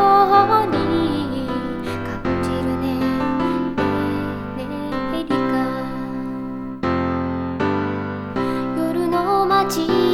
うに感じるね。ねえねえエリカ、夜の街